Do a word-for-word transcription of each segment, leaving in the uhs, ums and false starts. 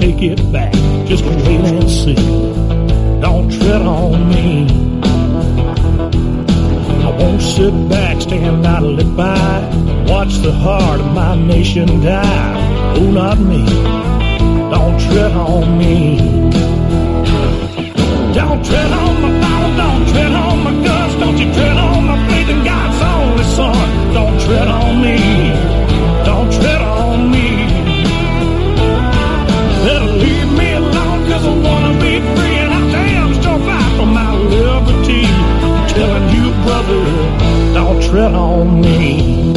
take it back. Just wait and see. Don't tread on me. I won't sit back, stand idly by, watch the heart of my nation die. Oh, not me. Don't tread on me. Don't tread on my Bible, don't tread on my guts, don't you tread on my faith in God's only Son. Don't tread on me. Don't tread on me. Better leave me alone, cause I wanna be free, and I damn sure fight for my liberty. I'm telling you, brother, don't tread on me.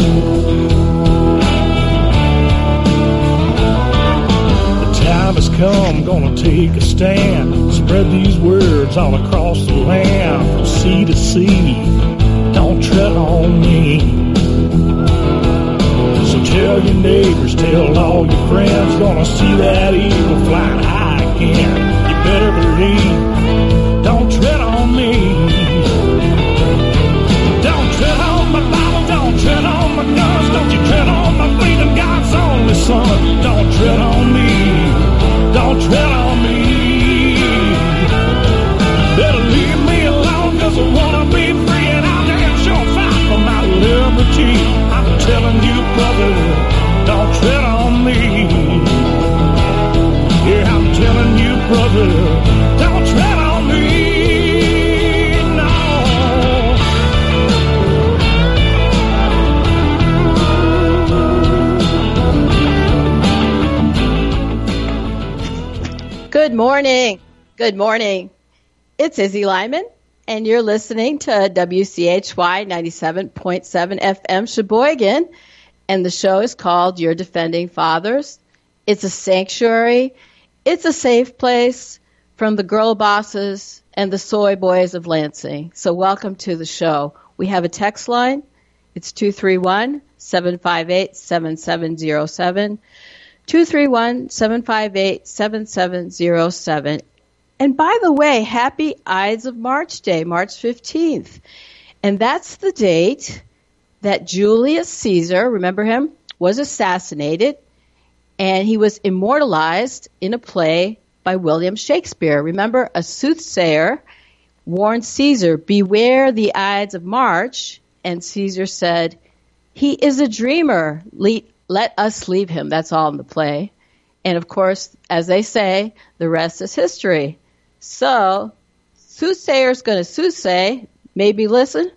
The time has come, gonna take a stand, spread these words all across the land, from sea to sea. Don't tread on me. So tell your neighbors, tell all your friends, gonna see that eagle flying high again. You better believe, don't tread on me. Don't tread on my Bible, don't tread on my guns, don't you tread on my faith in God's only Son. Don't tread on me, don't tread on me. Better leave me alone, cause I wanna be free, and I'll damn sure fight for my liberty. I'm telling you, brother, don't tread on me. Yeah, I'm telling you, brother, don't tread on me. No. Good morning. Good morning. It's Izzy Lyman, and you're listening to W C H Y ninety-seven point seven F M Sheboygan, and the show is called Your Defending Fathers. It's a sanctuary. It's a safe place from the girl bosses and the soy boys of Lansing. So welcome to the show. We have a text line. It's two three one, seven five eight, seven seven zero seven, two three one, seven five eight, seven seven zero seven. And by the way, happy Ides of March Day, March fifteenth. And that's the date that Julius Caesar, remember him, was assassinated, and he was immortalized in a play by William Shakespeare. Remember, a soothsayer warned Caesar, beware the Ides of March, and Caesar said, he is a dreamer, Le- let us leave him. That's all in the play. And of course, as they say, the rest is history. So, soothsayer's going to soothsay, maybe listen.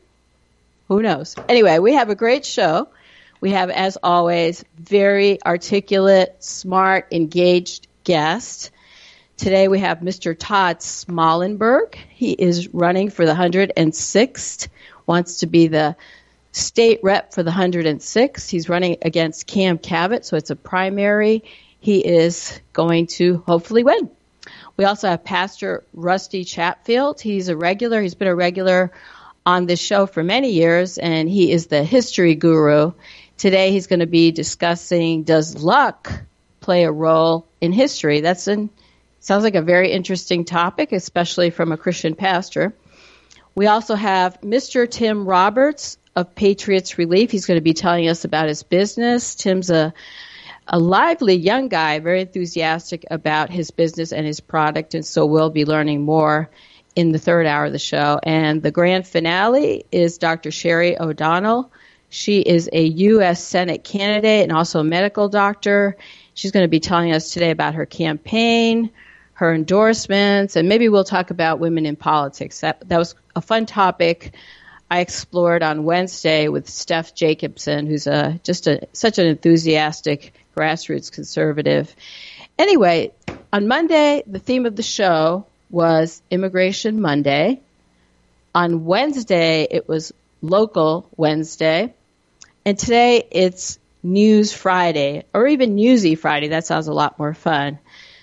Who knows? Anyway, we have a great show. We have, as always, very articulate, smart, engaged guests. Today we have Mister Todd Smallenberg. He is running for the one hundred sixth, wants to be the state rep for the one hundred sixth. He's running against Cam Cabot, so it's a primary. He is going to hopefully win. We also have Pastor Rusty Chatfield. He's a regular. He's been a regular on this show for many years, and he is the history guru. Today he's going to be discussing, does luck play a role in history? That's an, sounds like a very interesting topic, especially from a Christian pastor. We also have Mister Tim Roberts of Patriots Relief. He's going to be telling us about his business. Tim's a a lively young guy, very enthusiastic about his business and his product, and so we'll be learning more in the third hour of the show. And the grand finale is Doctor Sherry O'Donnell. She is a U S Senate candidate and also a medical doctor. She's going to be telling us today about her campaign, her endorsements, and maybe we'll talk about women in politics. That, that was a fun topic I explored on Wednesday with Steph Jacobson, who's a, just a, such an enthusiastic grassroots conservative. Anyway, on Monday, the theme of the show was Immigration Monday. On Wednesday, it was Local Wednesday. And today, it's News Friday, or even Newsy Friday. That sounds a lot more fun.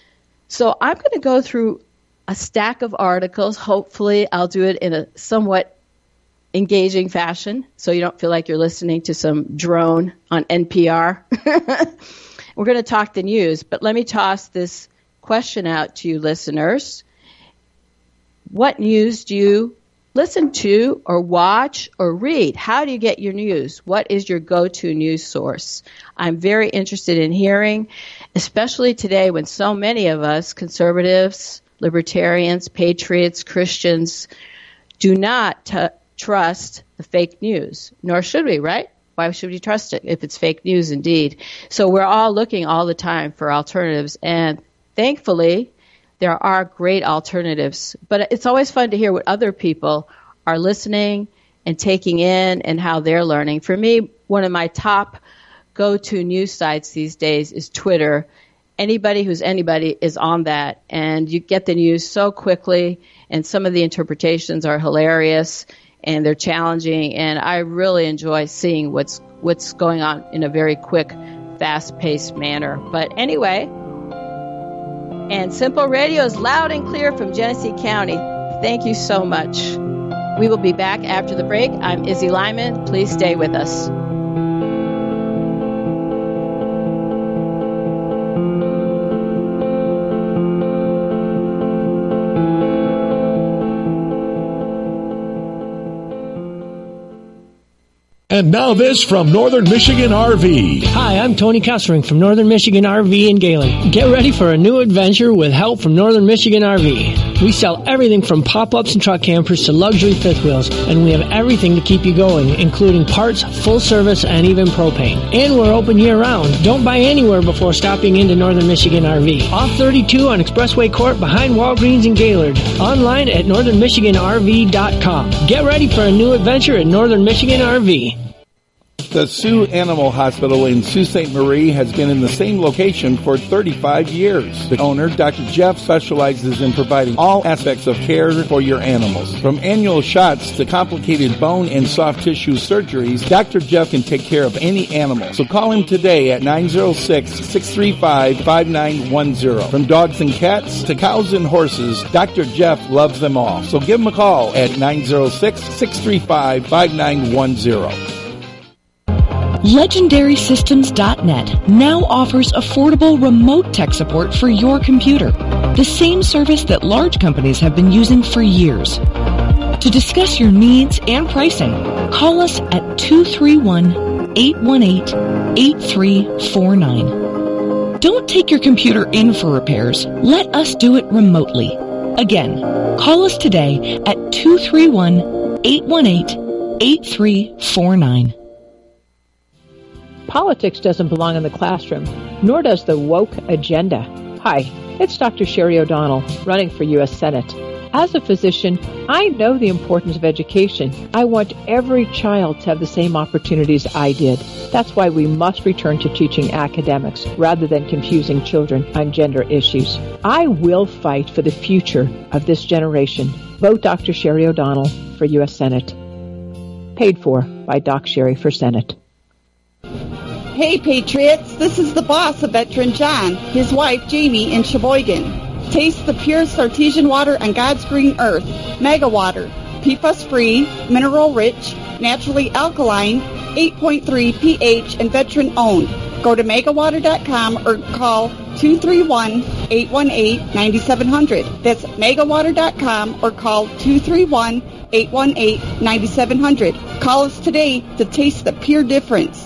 So I'm going to go through a stack of articles. Hopefully, I'll do it in a somewhat engaging fashion, so you don't feel like you're listening to some drone on N P R. We're going to talk the news, but let me toss this question out to you listeners. What news do you listen to or watch or read? How do you get your news? What is your go-to news source? I'm very interested in hearing, especially today when so many of us, conservatives, libertarians, patriots, Christians, do not t- trust the fake news, nor should we, right? Why should we trust it if it's fake news indeed? So we're all looking all the time for alternatives, and thankfully, there are great alternatives. But it's always fun to hear what other people are listening and taking in and how they're learning. For me, one of my top go-to news sites these days is Twitter. Anybody who's anybody is on that, and you get the news so quickly, and some of the interpretations are hilarious, and they're challenging, and I really enjoy seeing what's what's going on in a very quick, fast-paced manner. But anyway, and Simple Radio is loud and clear from Genesee County. Thank you so much. We will be back after the break. I'm Izzy Lyman. Please stay with us. And now this from Northern Michigan R V. Hi, I'm Tony Kessering from Northern Michigan R V in Gaylord. Get ready for a new adventure with help from Northern Michigan R V. We sell everything from pop-ups and truck campers to luxury fifth wheels, and we have everything to keep you going, including parts, full service, and even propane. And we're open year-round. Don't buy anywhere before stopping into Northern Michigan R V. Off thirty-two on Expressway Court behind Walgreens in Gaylord. Online at northern michigan r v dot com. Get ready for a new adventure at Northern Michigan R V. The Sioux Animal Hospital in Sault Ste. Marie has been in the same location for thirty-five years. The owner, Doctor Jeff, specializes in providing all aspects of care for your animals. From annual shots to complicated bone and soft tissue surgeries, Doctor Jeff can take care of any animal. So call him today at nine oh six, six three five, five nine one zero. From dogs and cats to cows and horses, Doctor Jeff loves them all. So give him a call at nine oh six, six three five, five nine one zero. Legendary Systems dot net now offers affordable remote tech support for your computer, the same service that large companies have been using for years. To discuss your needs and pricing, call us at two three one, eight one eight, eight three four nine. Don't take your computer in for repairs. Let us do it remotely. Again, call us today at two three one, eight one eight, eight three four nine. Politics doesn't belong in the classroom, nor does the woke agenda. Hi, it's Doctor Sherry O'Donnell, running for U S Senate. As a physician, I know the importance of education. I want every child to have the same opportunities I did. That's why we must return to teaching academics rather than confusing children on gender issues. I will fight for the future of this generation. Vote Doctor Sherry O'Donnell for U S Senate. Paid for by Doc Sherry for Senate. Hey, Patriots, this is the boss of Veteran John, his wife Jamie in Sheboygan. Taste the purest artesian water on God's green earth, Mega Water. P F A S-free, mineral-rich, naturally alkaline, eight point three pH, and veteran-owned. Go to mega water dot com or call two three one, eight one eight, nine seven zero zero. That's mega water dot com or call two three one, eight one eight, nine seven zero zero. Call us today to taste the pure difference.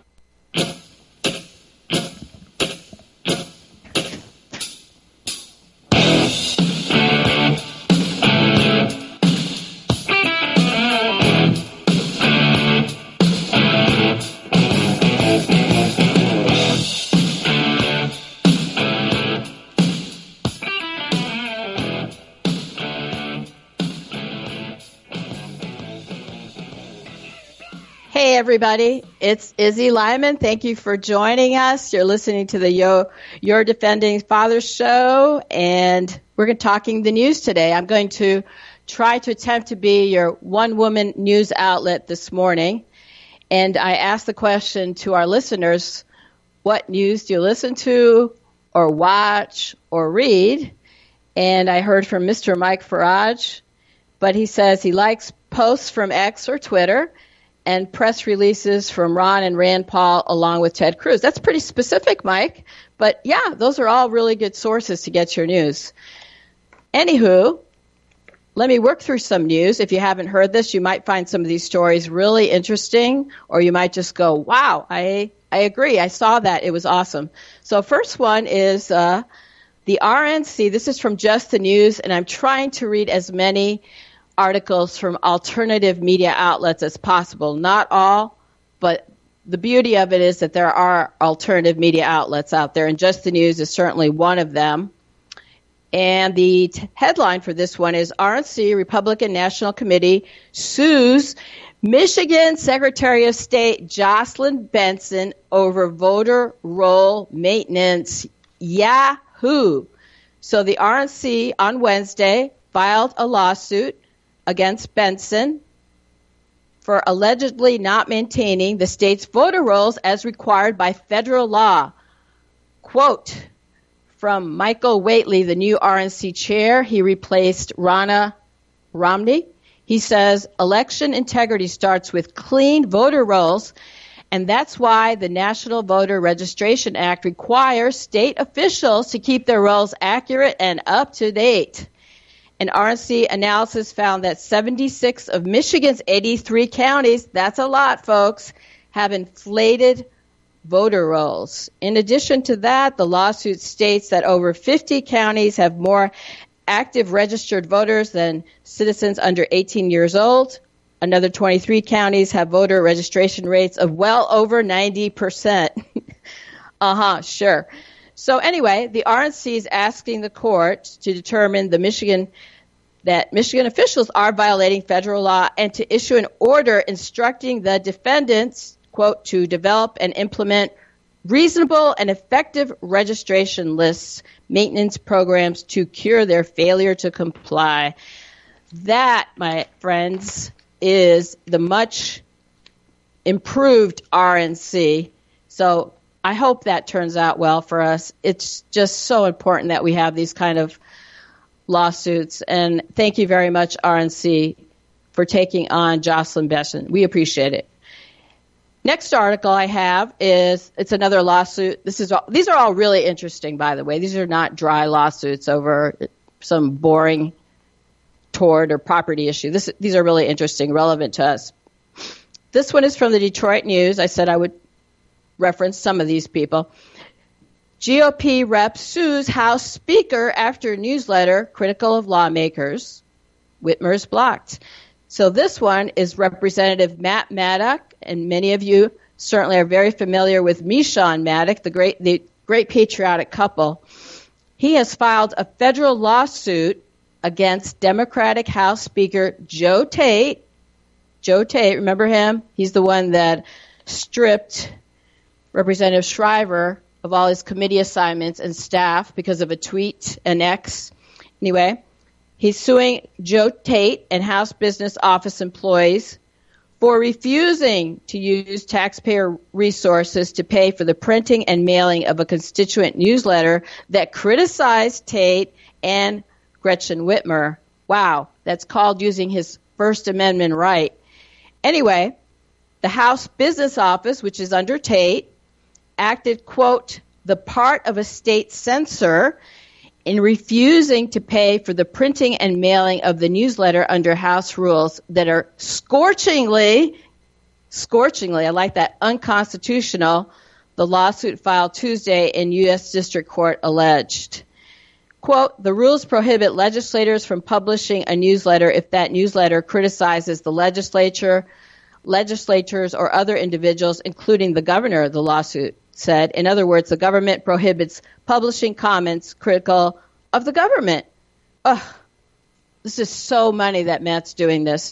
Hey, everybody. It's Izzy Lyman. Thank you for joining us. You're listening to the Yo, Your Defending Father show, and we're talking the news today. I'm going to try to attempt to be your one-woman news outlet this morning, and I asked the question to our listeners, what news do you listen to or watch or read? And I heard from Mister Mike Farage, but he says he likes posts from X or Twitter and press releases from Ron and Rand Paul along with Ted Cruz. That's pretty specific, Mike. But, yeah, those are all really good sources to get your news. Anywho, let me work through some news. If you haven't heard this, you might find some of these stories really interesting, or you might just go, wow, I I agree. I saw that. It was awesome. So first one is uh, the R N C. This is from Just the News, and I'm trying to read as many articles from alternative media outlets as possible. Not all, but the beauty of it is that there are alternative media outlets out there, and Just the News is certainly one of them. And the t- headline for this one is R N C, Republican National Committee, sues Michigan Secretary of State Jocelyn Benson over voter roll maintenance. Yahoo! So the R N C on Wednesday filed a lawsuit against Benson for allegedly not maintaining the state's voter rolls as required by federal law. Quote from Michael Whately, the new R N C chair. He replaced Ronna Romney. He says election integrity starts with clean voter rolls, and that's why the National Voter Registration Act requires state officials to keep their rolls accurate and up to date. An R N C analysis found that seventy-six of Michigan's eighty-three counties, that's a lot, folks, have inflated voter rolls. In addition to that, the lawsuit states that over fifty counties have more active registered voters than citizens under eighteen years old. Another twenty-three counties have voter registration rates of well over ninety percent. uh-huh, sure. So anyway, the R N C is asking the court to determine the Michigan that Michigan officials are violating federal law and to issue an order instructing the defendants, quote, to develop and implement reasonable and effective registration lists, maintenance programs to cure their failure to comply. That, my friends, is the much improved R N C. So I hope that turns out well for us. It's just so important that we have these kind of lawsuits. And thank you very much, R N C, for taking on Jocelyn Benson. We appreciate it. Next article I have is, it's another lawsuit. This is all, these are all really interesting, by the way. These are not dry lawsuits over some boring tort or property issue. This, these are really interesting, relevant to us. This one is from the Detroit News. I said I would reference some of these people. G O P rep sues House Speaker after newsletter critical of lawmakers. Whitmer's blocked. So this one is Representative Matt Maddock, and many of you certainly are very familiar with Meshawn Maddock, the great, the great patriotic couple. He has filed a federal lawsuit against Democratic House Speaker Joe Tate. Joe Tate, remember him? He's the one that stripped Representative Shriver of all his committee assignments and staff because of a tweet, an X. Anyway, he's suing Joe Tate and House Business Office employees for refusing to use taxpayer resources to pay for the printing and mailing of a constituent newsletter that criticized Tate and Gretchen Whitmer. Wow, that's called using his First Amendment right. Anyway, the House Business Office, which is under Tate, acted, quote, the part of a state censor in refusing to pay for the printing and mailing of the newsletter under House rules that are scorchingly, scorchingly, I like that, unconstitutional, the lawsuit filed Tuesday in U S District Court alleged. Quote, the rules prohibit legislators from publishing a newsletter if that newsletter criticizes the legislature, legislators, or other individuals, including the governor, the lawsuit said. In other words, the government prohibits publishing comments critical of the government. Ugh, this is so money that Matt's doing this.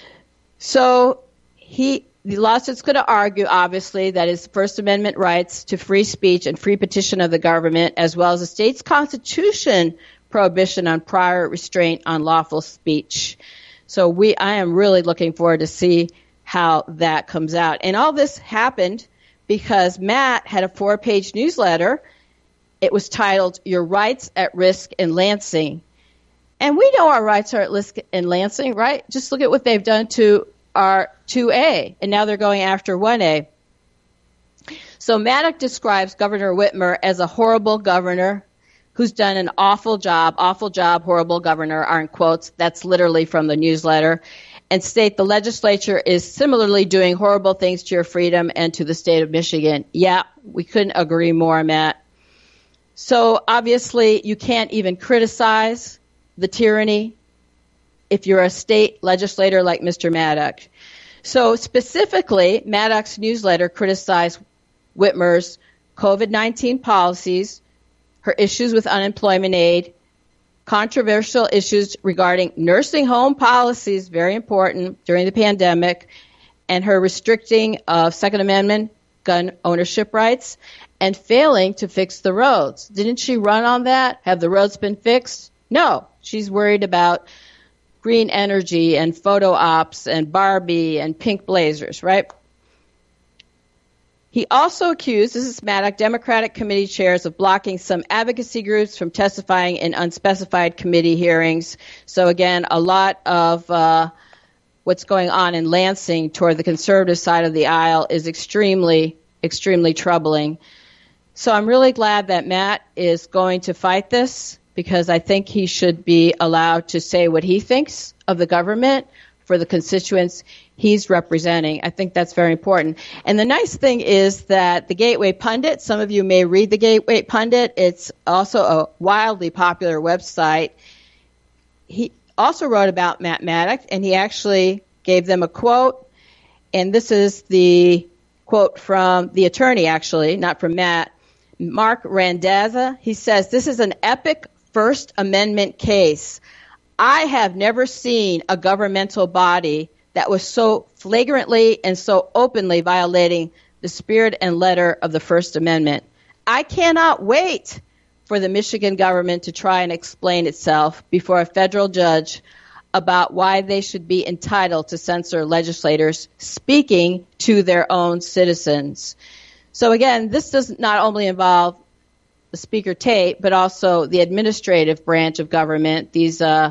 So he, the lawsuit's going to argue, obviously, that his First Amendment rights to free speech and free petition of the government, as well as the state's constitution prohibition on prior restraint on lawful speech. So we, I am really looking forward to see how that comes out. And all this happened because Matt had a four-page newsletter. It was titled, Your Rights at Risk in Lansing. And we know our rights are at risk in Lansing, right? Just look at what they've done to our two A, and now they're going after one A. So Maddock describes Governor Whitmer as a horrible governor, who's done an awful job, awful job, horrible governor are in quotes. That's literally from the newsletter. And state the legislature is similarly doing horrible things to your freedom and to the state of Michigan. Yeah, we couldn't agree more, Matt. So obviously you can't even criticize the tyranny if you're a state legislator like Mister Maddox. So specifically, Maddox's newsletter criticized Whitmer's COVID nineteen policies, her issues with unemployment aid, controversial issues regarding nursing home policies, very important during the pandemic, and her restricting of Second Amendment gun ownership rights, and failing to fix the roads. Didn't she run on that? Have the roads been fixed? No. She's worried about green energy and photo ops and Barbie and pink blazers, right? He also accused, this is Maddox, Democratic committee chairs of blocking some advocacy groups from testifying in unspecified committee hearings. So again, a lot of uh, what's going on in Lansing toward the conservative side of the aisle is extremely, extremely troubling. So I'm really glad that Matt is going to fight this, because I think he should be allowed to say what he thinks of the government for the constituents he's representing. I think that's very important. And the nice thing is that the Gateway Pundit, some of you may read the Gateway Pundit. It's also a wildly popular website. He also wrote about Matt Maddox, and he actually gave them a quote. And this is the quote from the attorney, actually, not from Matt, Mark Randazza. He says, "This is an epic First Amendment case. I have never seen a governmental body that was so flagrantly and so openly violating the spirit and letter of the First Amendment. I cannot wait for the Michigan government to try and explain itself before a federal judge about why they should be entitled to censor legislators speaking to their own citizens." So again, this does not only involve the Speaker Tate, but also the administrative branch of government, these uh,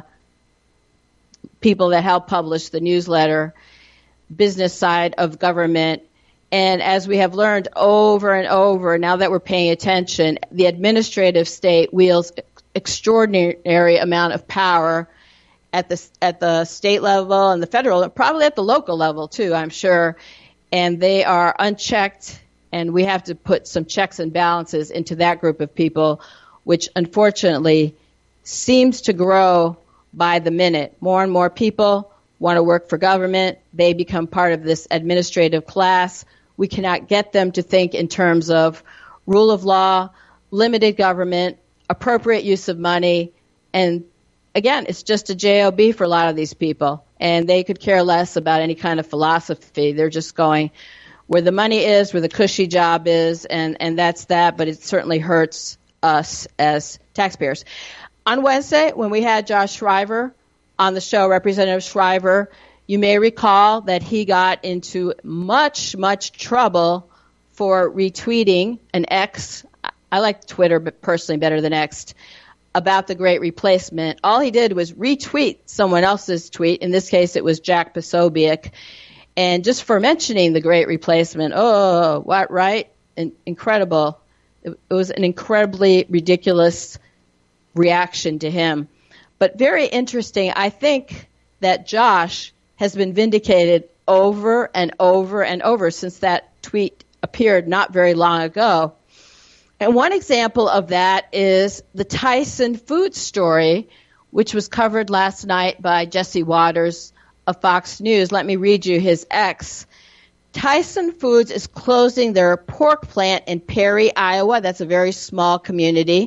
people that help publish the newsletter, business side of government. And as we have learned over and over, now that we're paying attention, the administrative state wields extraordinary amount of power at the at the state level and the federal, probably at the local level too, I'm sure. And they are unchecked, and we have to put some checks and balances into that group of people, which unfortunately seems to grow by the minute. More and more people want to work for government. They become part of this administrative class. We cannot get them to think in terms of rule of law, limited government, appropriate use of money. And again, it's just a job for a lot of these people. And they could care less about any kind of philosophy. They're just going where the money is, where the cushy job is, and, and that's that. But it certainly hurts us as taxpayers. On Wednesday, when we had Josh Shriver on the show, Representative Shriver, you may recall that he got into much, much trouble for retweeting an X. I like Twitter but personally better than X, about the Great Replacement. All he did was retweet someone else's tweet. In this case, it was Jack Posobiec. And just for mentioning the Great Replacement, oh, what, right? In- incredible. It, it was an incredibly ridiculous reaction to him. But very interesting. I think that Josh has been vindicated over and over and over since that tweet appeared not very long ago. And one example of that is the Tyson Foods story, which was covered last night by Jesse Waters of Fox News. Let me read you his X. Tyson Foods is closing their pork plant in Perry, Iowa. That's a very small community.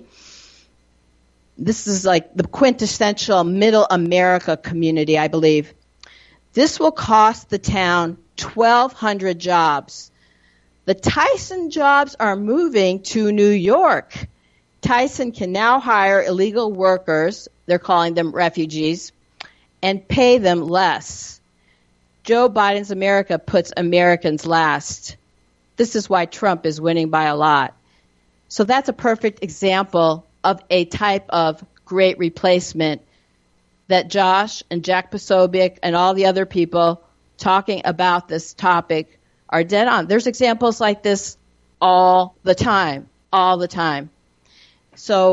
This is like the quintessential middle America community, I believe. This will cost the town twelve hundred jobs. The Tyson jobs are moving to New York. Tyson can now hire illegal workers, they're calling them refugees, and pay them less. Joe Biden's America puts Americans last. This is why Trump is winning by a lot. So that's a perfect example of a type of great replacement that Josh and Jack Posobiec and all the other people talking about this topic are dead on. There's examples like this all the time, all the time. So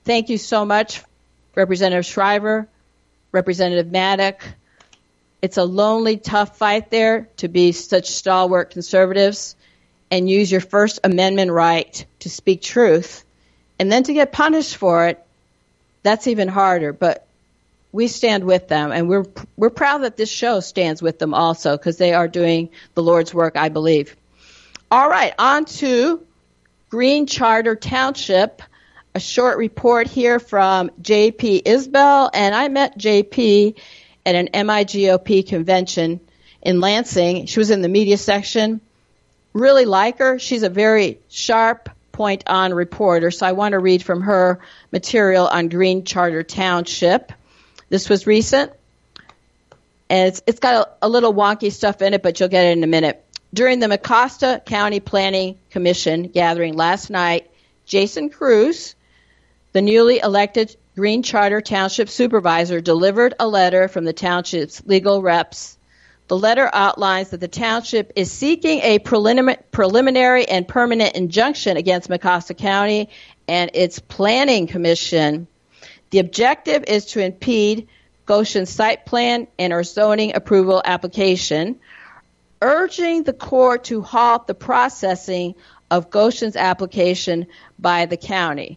thank you so much, Representative Shriver, Representative Maddock. It's a lonely, tough fight there to be such stalwart conservatives and use your First Amendment right to speak truth, and then to get punished for it. That's even harder. But we stand with them, and we're we're proud that this show stands with them also, because they are doing the Lord's work, I believe. All right, on to Green Charter Township. A short report here from J P Isbell, and I met J P at an M I G O P convention in Lansing. She was in the media section. Really like her. She's a very sharp, point-on reporter, so I want to read from her material on Green Charter Township. This was recent, and it's, it's got a, a little wonky stuff in it, but you'll get it in a minute. During the Mecosta County Planning Commission gathering last night, Jason Cruz, the newly elected Green Charter Township Supervisor, delivered a letter from the township's legal reps. The letter outlines that the township is seeking a prelim- preliminary and permanent injunction against Mecosta County and its Planning Commission. The objective is to impede Goshen's site plan and or zoning approval application, urging the court to halt the processing of Goshen's application by the county.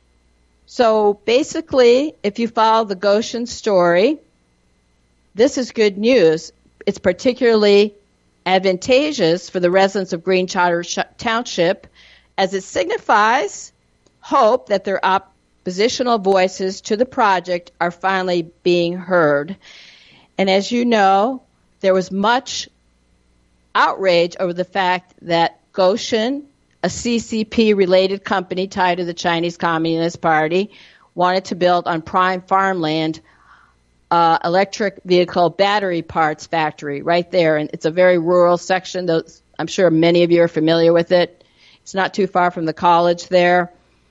So basically, if you follow the Goshen story, this is good news. It's particularly advantageous for the residents of Green Charter Township, as it signifies hope that their oppositional voices to the project are finally being heard. And as you know, there was much outrage over the fact that Goshen, a C C P-related company tied to the Chinese Communist Party, wanted to build on prime farmland uh, electric vehicle battery parts factory right there. And it's a very rural section. Those, I'm sure many of you are familiar with it. It's not too far from the college there.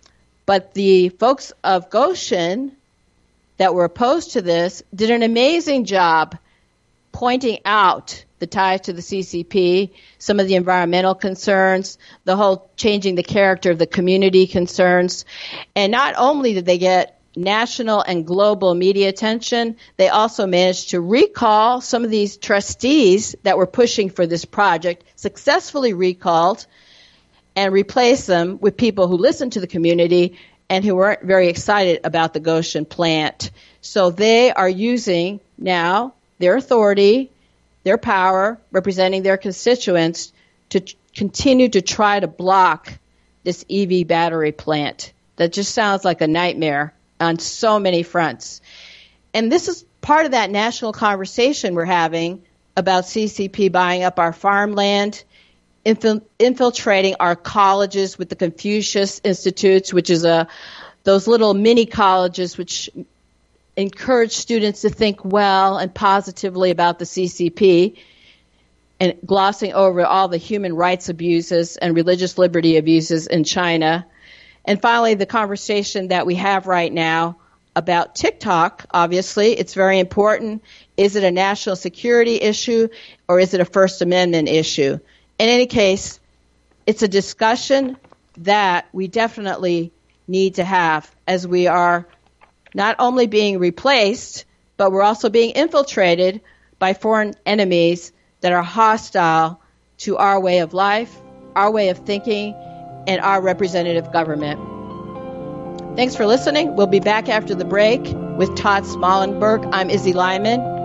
But the folks of Goshen that were opposed to this did an amazing job pointing out the ties to the C C P, some of the environmental concerns, the whole changing the character of the community concerns. And not only did they get national and global media attention, they also managed to recall some of these trustees that were pushing for this project, successfully recalled, and replace them with people who listened to the community and who weren't very excited about the Goshen plant. So they are using now their authority, their power, representing their constituents, to t- continue to try to block this E V battery plant. That just sounds like a nightmare on so many fronts. And this is part of that national conversation we're having about C C P buying up our farmland, infil- infiltrating our colleges with the Confucius Institutes, which is a those little mini colleges which encourage students to think well and positively about the C C P, and glossing over all the human rights abuses and religious liberty abuses in China. And finally, the conversation that we have right now about TikTok. Obviously, it's very important. Is it a national security issue, or is it a First Amendment issue? In any case, it's a discussion that we definitely need to have, as we are not only being replaced, but we're also being infiltrated by foreign enemies that are hostile to our way of life, our way of thinking, and our representative government. Thanks for listening. We'll be back after the break with Todd Smallenberg. I'm Izzy Lyman.